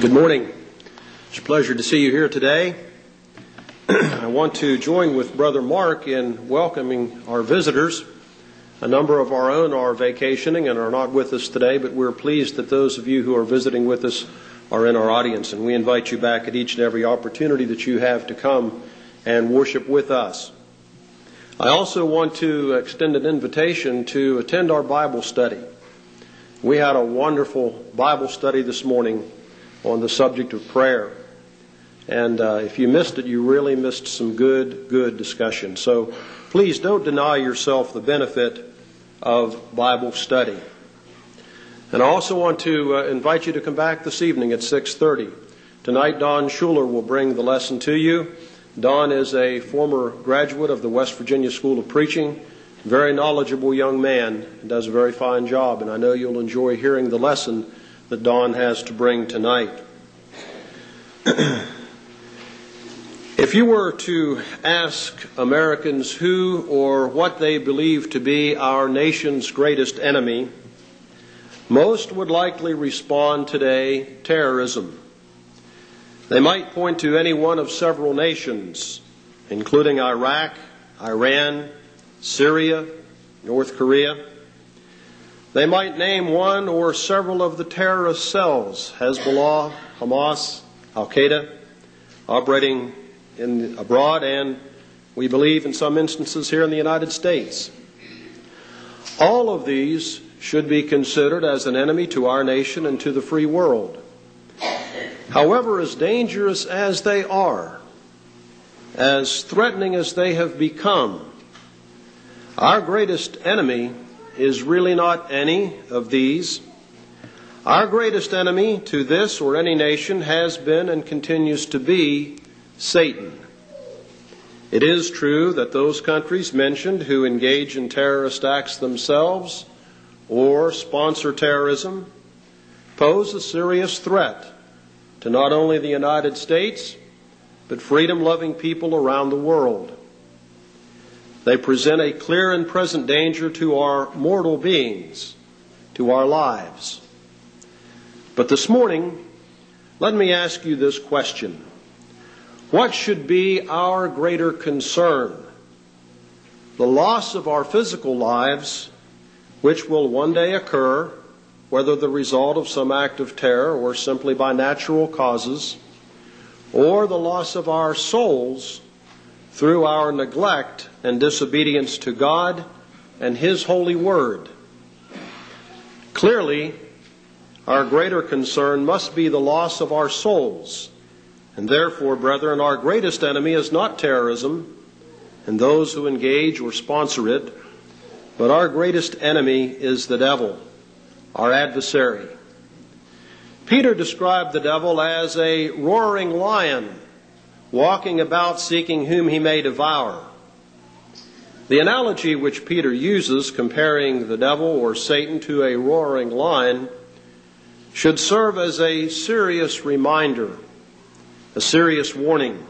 Good morning. It's a pleasure to see you here today. I want to join with Brother Mark in welcoming our visitors. A number of our own are vacationing and are not with us today, but we're pleased that those of you who are visiting with us are in our audience, and we invite you back at each and every opportunity that you have to come and worship with us. I also want to extend an invitation to attend our Bible study. We had a wonderful Bible study this morning on the subject of prayer. And if you missed it, you really missed some good discussion. So please don't deny yourself the benefit of Bible study. And I also want to invite you to come back this evening at 6:30. Tonight, Don Schuler will bring the lesson to you. Don is a former graduate of the West Virginia School of Preaching, very knowledgeable young man, and does a very fine job. And I know you'll enjoy hearing the lesson that Don has to bring tonight. If you were to ask Americans who or what they believe to be our nation's greatest enemy, most would likely respond today, terrorism. They might point to any one of several nations, including Iraq, Iran, Syria, North Korea. They might name one or several of the terrorist cells, Hezbollah, Hamas, Al-Qaeda, operating abroad and, we believe, in some instances here in the United States. All of these should be considered as an enemy to our nation and to the free world. However, as dangerous as they are, as threatening as they have become, our greatest enemy is really not any of these. Our greatest enemy to this or any nation has been and continues to be Satan. It is true that those countries mentioned who engage in terrorist acts themselves or sponsor terrorism pose a serious threat to not only the United States, but freedom-loving people around the world. They present a clear and present danger to our mortal beings, to our lives. But this morning, let me ask you this question. What should be our greater concern? The loss of our physical lives, which will one day occur, whether the result of some act of terror or simply by natural causes, or the loss of our souls through our neglect and disobedience to God and His holy word. Clearly, our greater concern must be the loss of our souls. And therefore, brethren, our greatest enemy is not terrorism and those who engage or sponsor it, but our greatest enemy is the devil, our adversary. Peter described the devil as a roaring lion, walking about seeking whom he may devour. The analogy which Peter uses, comparing the devil or Satan to a roaring lion, should serve as a serious reminder, a serious warning.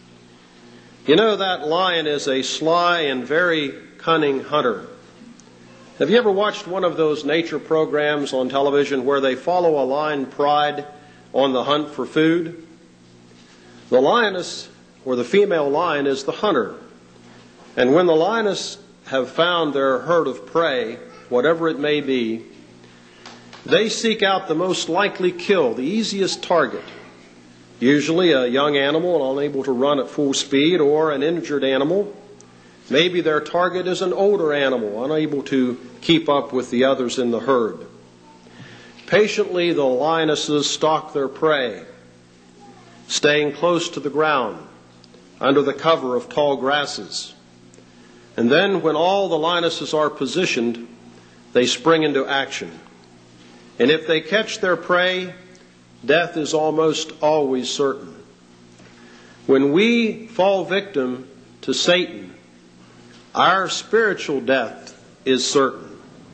You know, that lion is a sly and very cunning hunter. Have you ever watched one of those nature programs on television where they follow a lion pride on the hunt for food? The lioness, or the female lion, is the hunter. And when the lioness have found their herd of prey, whatever it may be, they seek out the most likely kill, the easiest target. Usually a young animal unable to run at full speed or an injured animal. Maybe their target is an older animal, unable to keep up with the others in the herd. Patiently, the lionesses stalk their prey, staying close to the ground, under the cover of tall grasses. And then, when all the lionesses are positioned, they spring into action. And if they catch their prey, death is almost always certain. When we fall victim to Satan, our spiritual death is certain.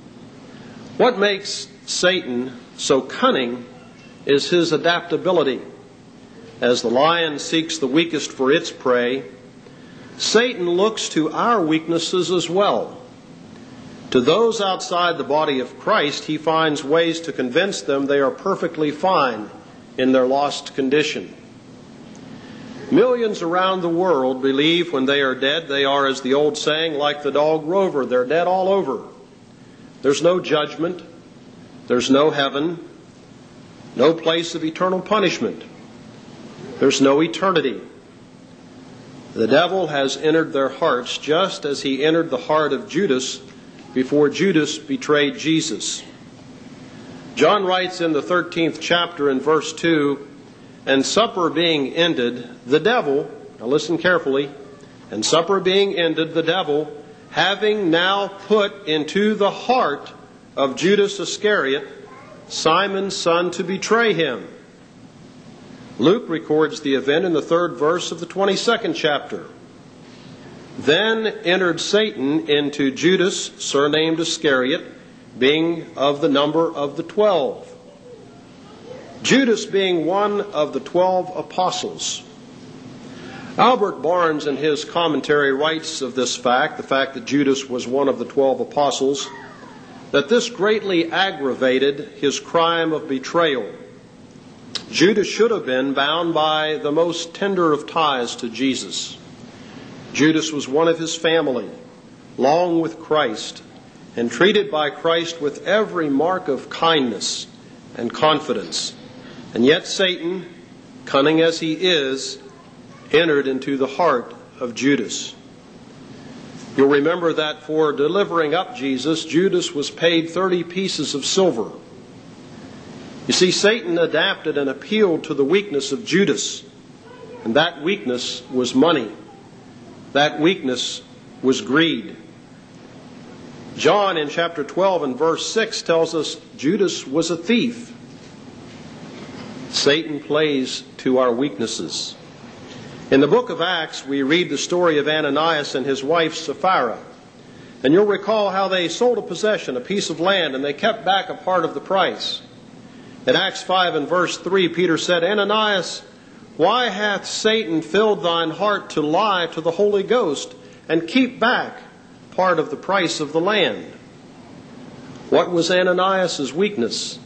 What makes Satan so cunning is his adaptability. As the lion seeks the weakest for its prey, Satan looks to our weaknesses as well. To those outside the body of Christ, he finds ways to convince them they are perfectly fine in their lost condition. Millions around the world believe when they are dead, they are, as the old saying, like the dog Rover. They're dead all over. There's no judgment. There's no heaven. No place of eternal punishment. There's no eternity. The devil has entered their hearts just as he entered the heart of Judas before Judas betrayed Jesus. John writes in the 13th chapter in verse 2, "And supper being ended, the devil," now listen carefully, "and supper being ended, the devil, having now put into the heart of Judas Iscariot, Simon's son, to betray him." Luke records the event in the 3rd verse of the 22nd chapter. "Then entered Satan into Judas, surnamed Iscariot, being of the number of the 12. Judas being one of the 12 apostles. Albert Barnes in his commentary writes of this fact, the fact that Judas was one of the 12 apostles, that this greatly aggravated his crime of betrayal. Judas should have been bound by the most tender of ties to Jesus. Judas was one of his family, long with Christ, and treated by Christ with every mark of kindness and confidence. And yet Satan, cunning as he is, entered into the heart of Judas. You'll remember that for delivering up Jesus, Judas was paid 30 pieces of silver. You see, Satan adapted and appealed to the weakness of Judas, and that weakness was money. That weakness was greed. John in chapter 12 and verse 6 tells us Judas was a thief. Satan plays to our weaknesses. In the book of Acts, we read the story of Ananias and his wife Sapphira. And you'll recall how they sold a possession, a piece of land, and they kept back a part of the price. In Acts 5 and verse 3, Peter said, "Ananias, why hath Satan filled thine heart to lie to the Holy Ghost and keep back part of the price of the land?" What was Ananias' weakness?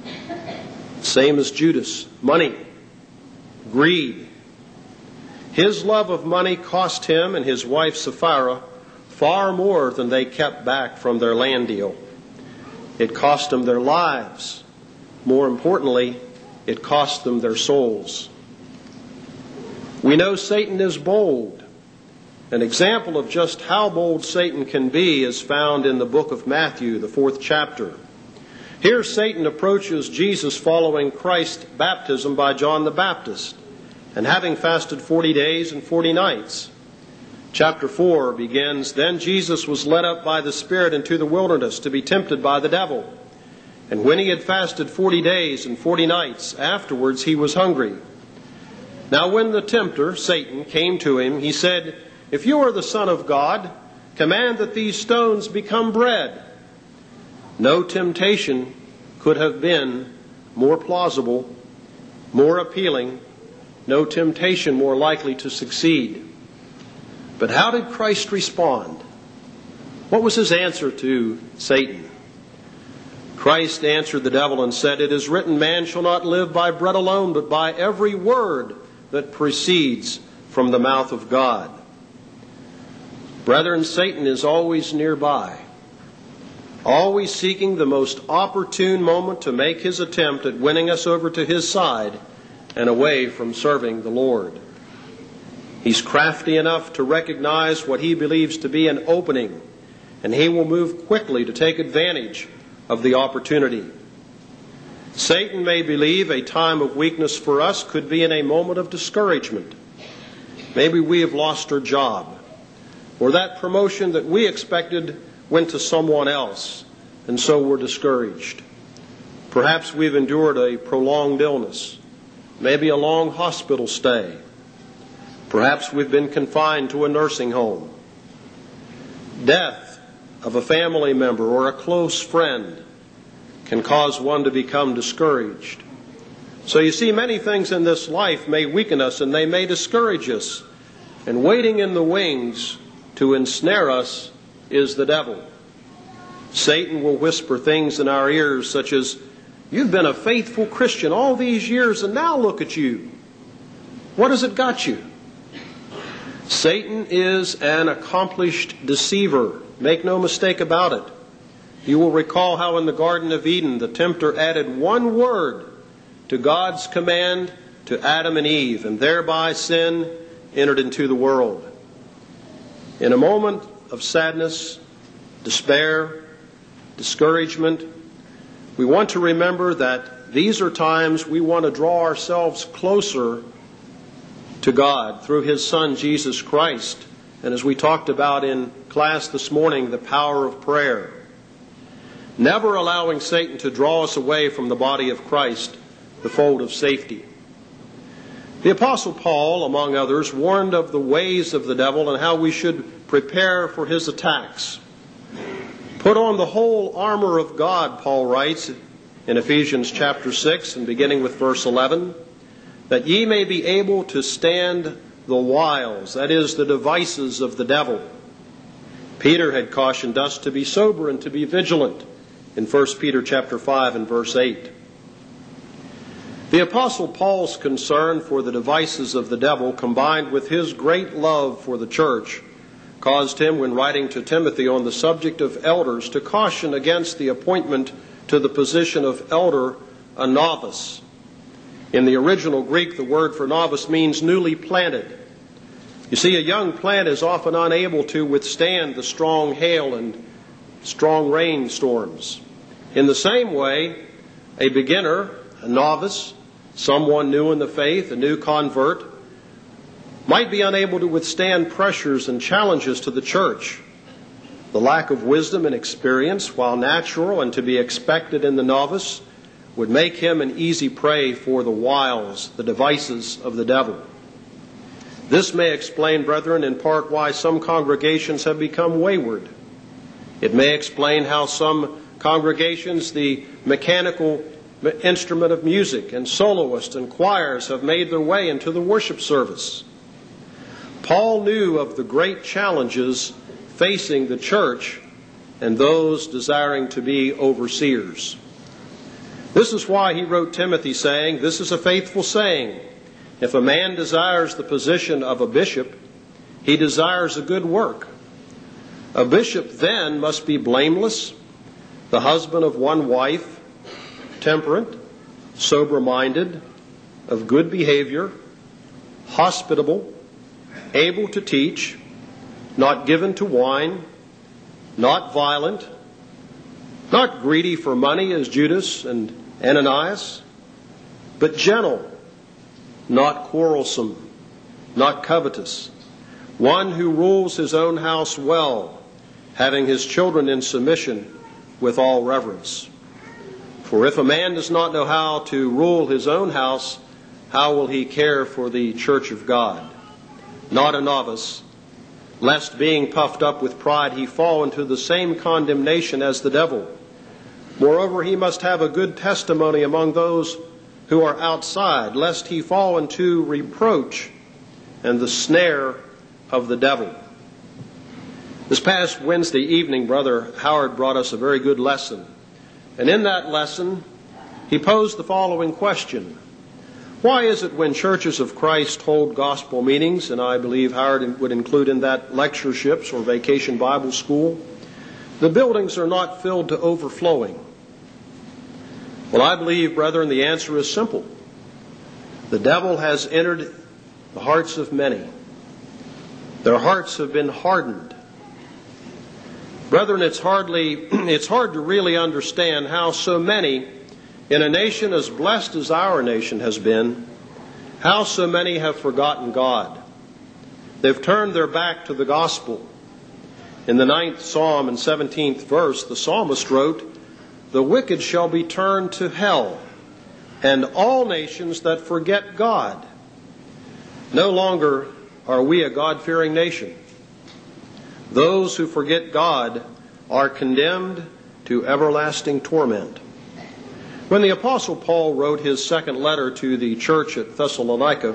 Same as Judas, money, greed. His love of money cost him and his wife Sapphira far more than they kept back from their land deal. It cost them their lives. More importantly, it cost them their souls. We know Satan is bold. An example of just how bold Satan can be is found in the book of Matthew, the 4th chapter. Here Satan approaches Jesus following Christ's baptism by John the Baptist, and having fasted 40 days and 40 nights. Chapter 4 begins, "Then Jesus was led up by the Spirit into the wilderness to be tempted by the devil. And when he had fasted 40 days and 40 nights, afterwards he was hungry. Now when the tempter, Satan, came to him, he said, 'If you are the Son of God, command that these stones become bread.' No temptation could have been more plausible, more appealing, no temptation more likely to succeed. But how did Christ respond? What was his answer to Satan? Christ answered the devil and said, 'It is written, man shall not live by bread alone, but by every word that proceeds from the mouth of God.'" Brethren, Satan is always nearby, always seeking the most opportune moment to make his attempt at winning us over to his side and away from serving the Lord. He's crafty enough to recognize what he believes to be an opening, and he will move quickly to take advantage of the opportunity. Satan may believe a time of weakness for us could be in a moment of discouragement. Maybe we have lost our job, or that promotion that we expected went to someone else, and so we're discouraged. Perhaps we've endured a prolonged illness, maybe a long hospital stay. Perhaps we've been confined to a nursing home. Death of a family member or a close friend can cause one to become discouraged. So you see, many things in this life may weaken us and they may discourage us. And waiting in the wings to ensnare us is the devil. Satan will whisper things in our ears such as, You've been a faithful Christian all these years, and now look at you. What has it got you? Satan is an accomplished deceiver. Make no mistake about it. You will recall how in the Garden of Eden the tempter added one word to God's command to Adam and Eve, and thereby sin entered into the world. In a moment of sadness, despair, discouragement, we want to remember that these are times we want to draw ourselves closer to God through His Son, Jesus Christ. And as we talked about in class this morning, the power of prayer. Never allowing Satan to draw us away from the body of Christ, the fold of safety. The Apostle Paul, among others, warned of the ways of the devil and how we should prepare for his attacks. Put on the whole armor of God, Paul writes in Ephesians chapter 6 and beginning with verse 11, that ye may be able to stand the wiles, that is, the devices of the devil. Peter had cautioned us to be sober and to be vigilant in 1 Peter chapter 5 and verse 8. The Apostle Paul's concern for the devices of the devil, combined with his great love for the church, caused him, when writing to Timothy on the subject of elders, to caution against the appointment to the position of elder, a novice. In the original Greek, the word for novice means newly planted. You see, a young plant is often unable to withstand the strong hail and strong rainstorms. In the same way, a beginner, a novice, someone new in the faith, a new convert, might be unable to withstand pressures and challenges to the church. The lack of wisdom and experience, while natural and to be expected in the novice, would make him an easy prey for the wiles, the devices of the devil. This may explain, brethren, in part why some congregations have become wayward. It may explain how some congregations, the mechanical instrument of music and soloists and choirs, have made their way into the worship service. Paul knew of the great challenges facing the church and those desiring to be overseers. This is why he wrote Timothy saying, "This is a faithful saying. If a man desires the position of a bishop, he desires a good work. A bishop then must be blameless, the husband of one wife, temperate, sober-minded, of good behavior, hospitable, able to teach, not given to wine, not violent, not greedy for money as Judas and Ananias, but gentle, not quarrelsome, not covetous, one who rules his own house well, having his children in submission with all reverence. For if a man does not know how to rule his own house, how will he care for the church of God? Not a novice, lest being puffed up with pride he fall into the same condemnation as the devil. Moreover, he must have a good testimony among those who are outside, lest he fall into reproach and the snare of the devil." This past Wednesday evening, Brother Howard brought us a very good lesson. And in that lesson, he posed the following question. Why is it when churches of Christ hold gospel meetings, and I believe Howard would include in that lectureships or vacation Bible school, the buildings are not filled to overflowing? Well, I believe, brethren, the answer is simple. The devil has entered the hearts of many. Their hearts have been hardened. Brethren, it's hard to really understand how so many, in a nation as blessed as our nation has been, how so many have forgotten God. They've turned their back to the gospel. In the 9th Psalm and 17th verse, the psalmist wrote, "The wicked shall be turned to hell, and all nations that forget God." No longer are we a God-fearing nation. Those who forget God are condemned to everlasting torment. When the Apostle Paul wrote his second letter to the church at Thessalonica,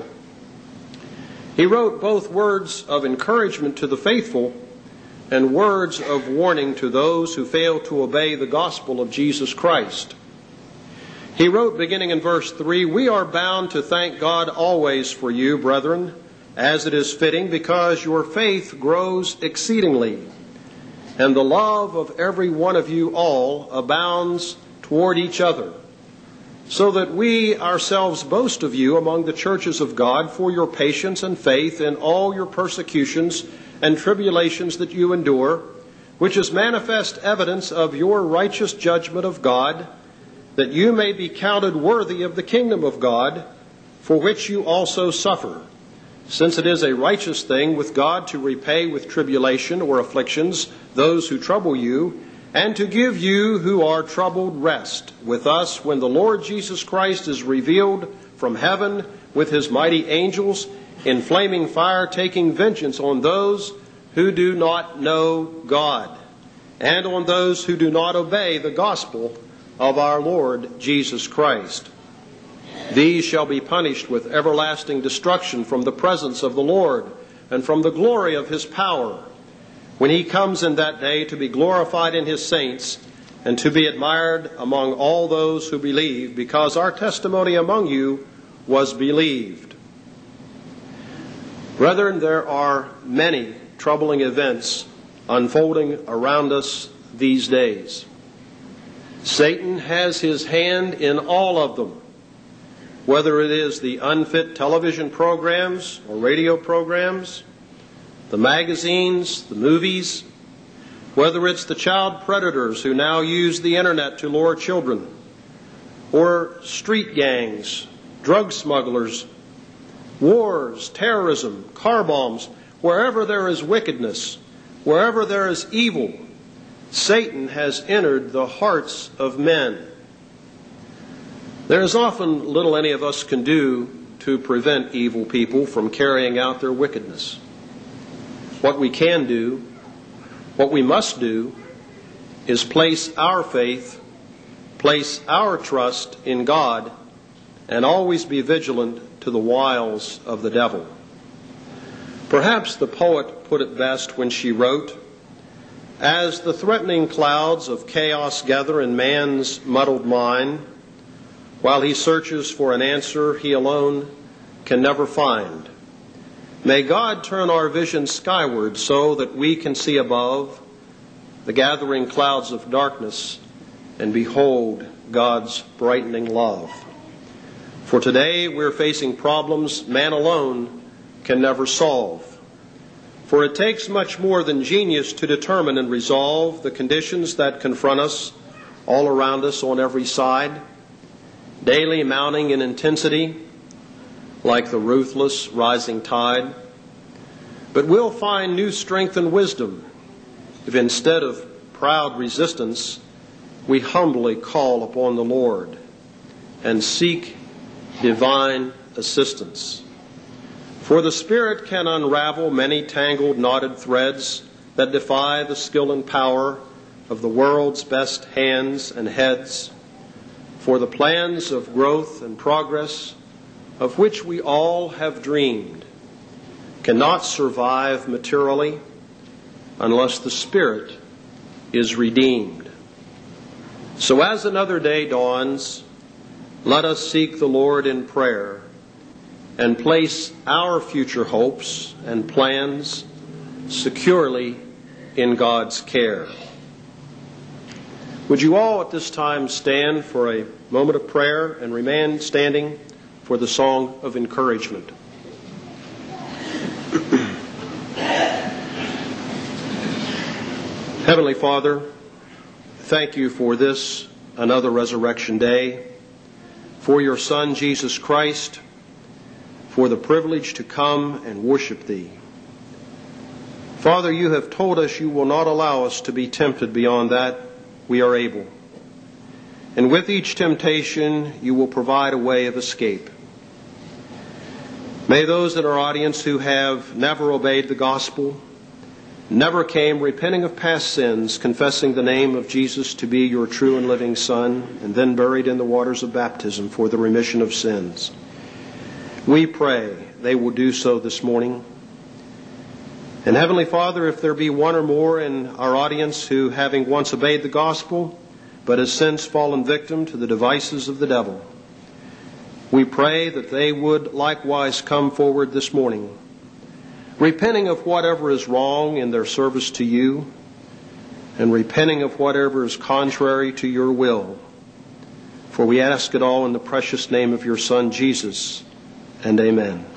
he wrote both words of encouragement to the faithful and words of warning to those who fail to obey the gospel of Jesus Christ. He wrote, beginning in verse 3, "We are bound to thank God always for you, brethren, as it is fitting, because your faith grows exceedingly, and the love of every one of you all abounds toward each other, so that we ourselves boast of you among the churches of God for your patience and faith in all your persecutions and tribulations that you endure, which is manifest evidence of your righteous judgment of God, that you may be counted worthy of the kingdom of God, for which you also suffer, since it is a righteous thing with God to repay with tribulation or afflictions those who trouble you, and to give you who are troubled rest with us when the Lord Jesus Christ is revealed from heaven with his mighty angels in flaming fire, taking vengeance on those who do not know God, and on those who do not obey the gospel of our Lord Jesus Christ. These shall be punished with everlasting destruction from the presence of the Lord and from the glory of his power, when he comes in that day to be glorified in his saints and to be admired among all those who believe, because our testimony among you was believed." Brethren, there are many troubling events unfolding around us these days. Satan has his hand in all of them, whether it is the unfit television programs or radio programs, the magazines, the movies, whether it's the child predators who now use the internet to lure children, or street gangs, drug smugglers, wars, terrorism, car bombs. Wherever there is wickedness, wherever there is evil, Satan has entered the hearts of men. There is often little any of us can do to prevent evil people from carrying out their wickedness. What we can do, what we must do, is place our faith, place our trust in God, and always be vigilant to the wiles of the devil. Perhaps the poet put it best when she wrote, "As the threatening clouds of chaos gather in man's muddled mind, while he searches for an answer he alone can never find, may God turn our vision skyward so that we can see above the gathering clouds of darkness and behold God's brightening love. For today we're facing problems man alone can never solve. For it takes much more than genius to determine and resolve the conditions that confront us all around us on every side, daily mounting in intensity like the ruthless rising tide. But we'll find new strength and wisdom if instead of proud resistance we humbly call upon the Lord and seek divine assistance. For the Spirit can unravel many tangled, knotted threads that defy the skill and power of the world's best hands and heads. For the plans of growth and progress, of which we all have dreamed, cannot survive materially unless the Spirit is redeemed. So as another day dawns, let us seek the Lord in prayer and place our future hopes and plans securely in God's care. Would you all at this time stand for a moment of prayer and remain standing for the song of encouragement? Heavenly Father, thank you for this, another resurrection day, for your Son, Jesus Christ, for the privilege to come and worship Thee. Father, you have told us you will not allow us to be tempted beyond that we are able. And with each temptation, you will provide a way of escape. May those in our audience who have never obeyed the gospel, never came repenting of past sins, confessing the name of Jesus to be your true and living Son, and then buried in the waters of baptism for the remission of sins, we pray they will do so this morning. And Heavenly Father, if there be one or more in our audience who, having once obeyed the gospel, but has since fallen victim to the devices of the devil. We pray that they would likewise come forward this morning, repenting of whatever is wrong in their service to you, and repenting of whatever is contrary to your will. For we ask it all in the precious name of your Son, Jesus, and amen.